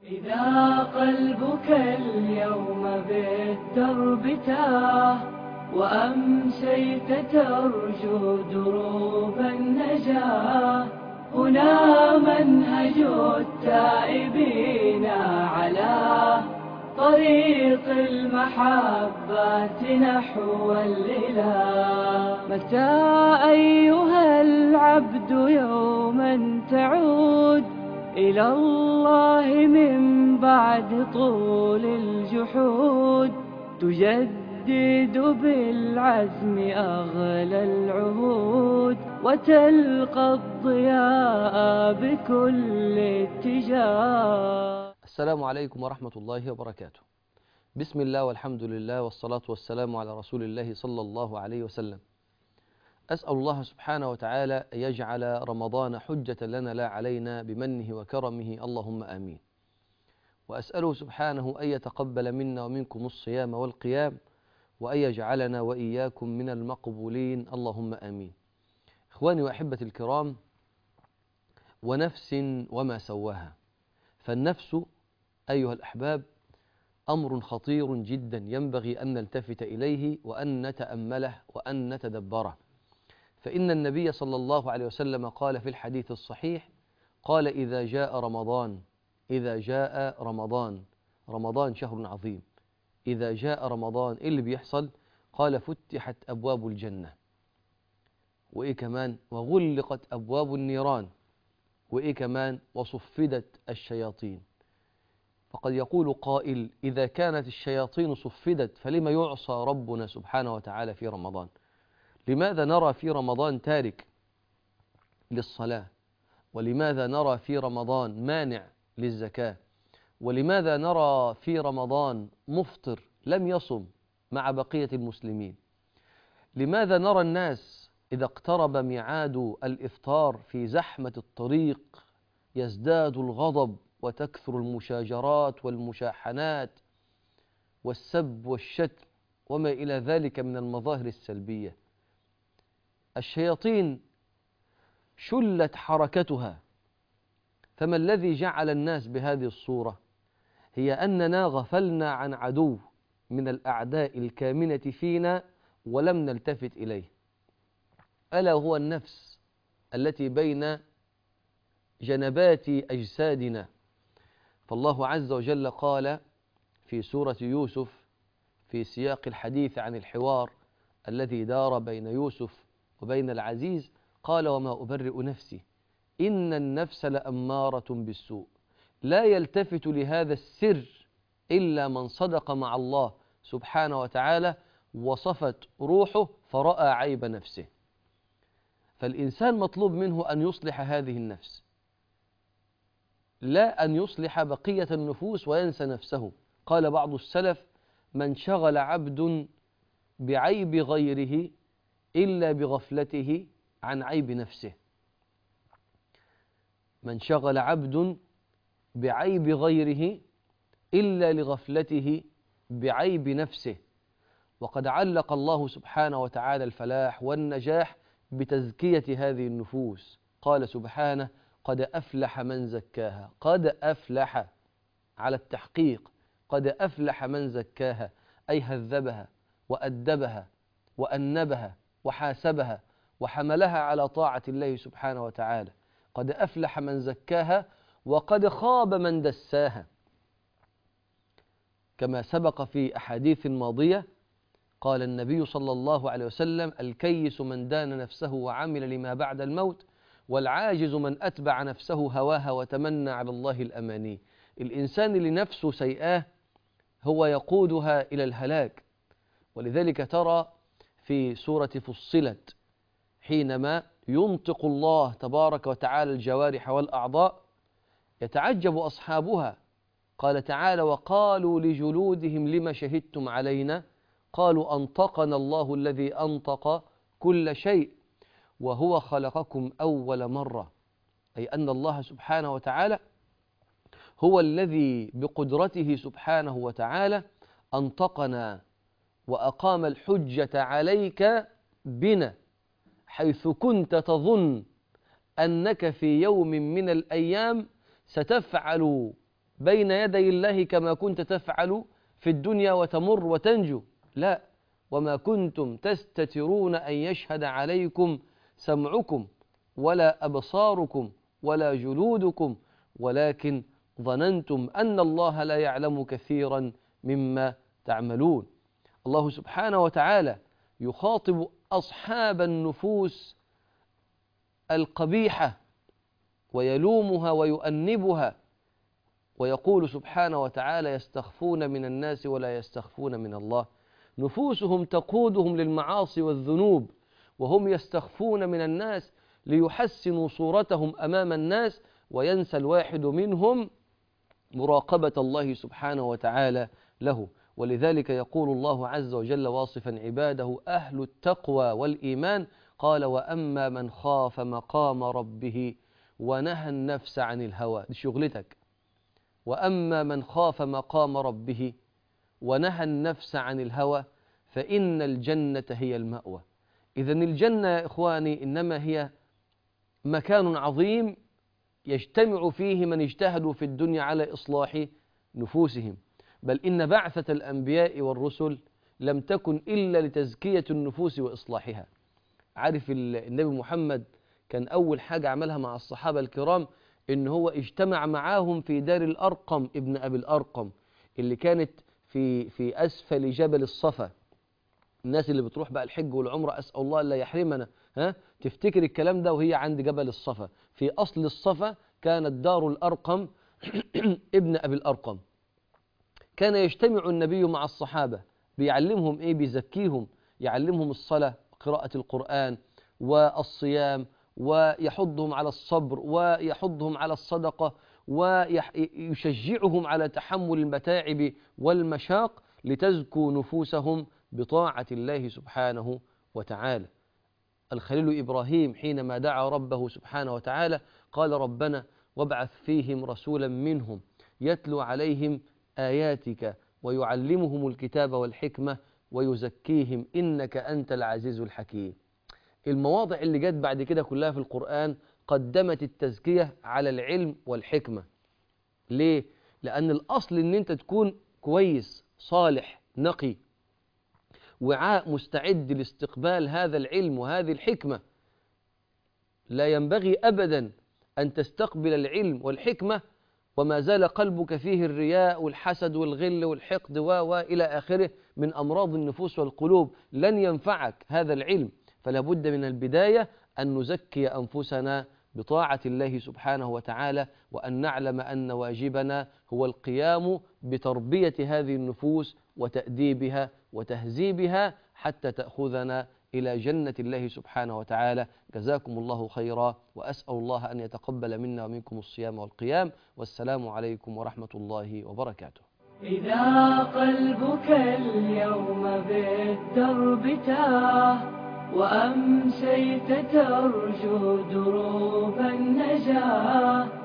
إذا قلبك اليوم بالدرب تاه وأمسيت ترجو دروب النجاة، هنا منهج التائبين على طريق المحبة نحو الإله. متى أيها العبد يوما تعود إلى الله من بعد طول الجحود، تجدد بالعزم أغلى العهود وتلقى الضياء بكل اتجاه. السلام عليكم ورحمة الله وبركاته. بسم الله والحمد لله والصلاة والسلام على رسول الله صلى الله عليه وسلم. أسأل الله سبحانه وتعالى أن يجعل رمضان حجة لنا لا علينا بمنه وكرمه، اللهم آمين. وأسأله سبحانه أن يتقبل منا ومنكم الصيام والقيام، وأن يجعلنا وإياكم من المقبولين، اللهم آمين. إخواني وأحبتي الكرام، ونفس وما سواها، فالنفس أيها الأحباب أمر خطير جدا ينبغي أن نلتفت إليه وأن نتأمله وأن نتدبره. فإن النبي صلى الله عليه وسلم قال في الحديث الصحيح، قال إذا جاء رمضان، إذا جاء رمضان، رمضان شهر عظيم، إذا جاء رمضان إيه اللي بيحصل؟ قال فتحت أبواب الجنة، وإيه كمان؟ وغلقت أبواب النيران، وإيه كمان؟ وصفدت الشياطين. فقد يقول قائل إذا كانت الشياطين صفدت فلما يعصى ربنا سبحانه وتعالى في رمضان؟ لماذا نرى في رمضان تارك للصلاة؟ ولماذا نرى في رمضان مانع للزكاة؟ ولماذا نرى في رمضان مفطر لم يصم مع بقية المسلمين؟ لماذا نرى الناس إذا اقترب ميعاد الإفطار في زحمة الطريق يزداد الغضب وتكثر المشاجرات والمشاحنات والسب والشتم وما إلى ذلك من المظاهر السلبية؟ الشياطين شلت حركتها، فما الذي جعل الناس بهذه الصورة؟ هي أننا غفلنا عن عدو من الأعداء الكامنة فينا ولم نلتفت إليه، ألا هو النفس التي بين جنبات أجسادنا. فالله عز وجل قال في سورة يوسف في سياق الحديث عن الحوار الذي دار بين يوسف وبين العزيز، قال وما أبرئ نفسي إن النفس لأمارة بالسوء. لا يلتفت لهذا السر إلا من صدق مع الله سبحانه وتعالى وصفت روحه فرأى عيب نفسه. فالإنسان مطلوب منه أن يصلح هذه النفس، لا أن يصلح بقية النفوس وينسى نفسه. قال بعض السلف من شغل عبد بعيب غيره إلا بغفلته عن عيب نفسه. من شغل عبد بعيب غيره إلا لغفلته بعيب نفسه. وقد علق الله سبحانه وتعالى الفلاح والنجاح بتزكية هذه النفوس. قال سبحانه قد أفلح من زكاها، قد أفلح على التحقيق، قد أفلح من زكاها، أي هذبها وأدبها وأنبها وحاسبها وحملها على طاعة الله سبحانه وتعالى. قد أفلح من زكاها وقد خاب من دساها. كما سبق في أحاديث ماضية قال النبي صلى الله عليه وسلم الكيس من دان نفسه وعمل لما بعد الموت، والعاجز من أتبع نفسه هواها وتمنى على الله الأماني. الإنسان اللي نفسه سيئاه هو يقودها إلى الهلاك. ولذلك ترى في سورة فصلت حينما ينطق الله تبارك وتعالى الجوارح والأعضاء يتعجب أصحابها. قال تعالى وقالوا لجلودهم لما شهدتم علينا؟ قالوا أنطقنا الله الذي أنطق كل شيء وهو خلقكم أول مرة. أي أن الله سبحانه وتعالى هو الذي بقدرته سبحانه وتعالى أنطقنا وأقام الحجة عليك بنا، حيث كنت تظن أنك في يوم من الأيام ستفعل بين يدي الله كما كنت تفعل في الدنيا وتمر وتنجو، لا، وما كنتم تستترون أن يشهد عليكم سمعكم ولا أبصاركم ولا جلودكم ولكن ظننتم أن الله لا يعلم كثيرا مما تعملون. الله سبحانه وتعالى يخاطب أصحاب النفوس القبيحة ويلومها ويؤنبها، ويقول سبحانه وتعالى: يستخفون من الناس ولا يستخفون من الله. نفوسهم تقودهم للمعاصي والذنوب، وهم يستخفون من الناس ليحسنوا صورتهم أمام الناس، وينسى الواحد منهم مراقبة الله سبحانه وتعالى له. ولذلك يقول الله عز وجل واصفا عباده أهل التقوى والإيمان، قال: وأما من خاف مقام ربه ونهى النفس عن الهوى. دي شغلتك. وأما من خاف مقام ربه ونهى النفس عن الهوى فإن الجنة هي المأوى. إذن الجنة يا إخواني إنما هي مكان عظيم يجتمع فيه من اجتهدوا في الدنيا على إصلاح نفوسهم، بل إن بعثة الأنبياء والرسل لم تكن إلا لتزكية النفوس وإصلاحها. عارف النبي محمد كان أول حاجة عملها مع الصحابة الكرام إن هو اجتمع معاهم في دار الأرقم ابن أبي الأرقم اللي كانت في أسفل جبل الصفا. الناس اللي بتروح بقى الحج والعمرة أسأل الله لا يحرمنا تفتكر الكلام ده وهي عند جبل الصفا. في أصل الصفا كانت دار الأرقم ابن أبي الأرقم. كان يجتمع النبي مع الصحابة بيعلمهم إيه؟ بيزكيهم، يعلمهم الصلاة، قراءة القرآن والصيام، ويحضهم على الصبر ويحضهم على الصدقة ويشجعهم على تحمل المتاعب والمشاق لتزكو نفوسهم بطاعة الله سبحانه وتعالى. الخليل إبراهيم حينما دعا ربه سبحانه وتعالى قال: ربنا وابعث فيهم رسولا منهم يتلو عليهم آياتك ويعلمهم الكتاب والحكمة ويزكيهم إنك أنت العزيز الحكيم. المواضع اللي جت بعد كده كلها في القرآن قدمت التزكية على العلم والحكمة. ليه؟ لأن الأصل إن أنت تكون كويس صالح نقي، وعاء مستعد لاستقبال هذا العلم وهذه الحكمة. لا ينبغي أبدا أن تستقبل العلم والحكمة وما زال قلبك فيه الرياء والحسد والغل والحقد وإلى آخره من أمراض النفوس والقلوب. لن ينفعك هذا العلم. فلا بد من البداية أن نزكي أنفسنا بطاعة الله سبحانه وتعالى، وأن نعلم أن واجبنا هو القيام بتربية هذه النفوس وتأديبها وتهذيبها حتى تأخذنا إلى جنة الله سبحانه وتعالى. جزاكم الله خيرا، وأسأل الله أن يتقبل منا ومنكم الصيام والقيام، والسلام عليكم ورحمة الله وبركاته. إذا قلبك اليوم بالدرب تاه وأمسيت ترجو دروب النجاة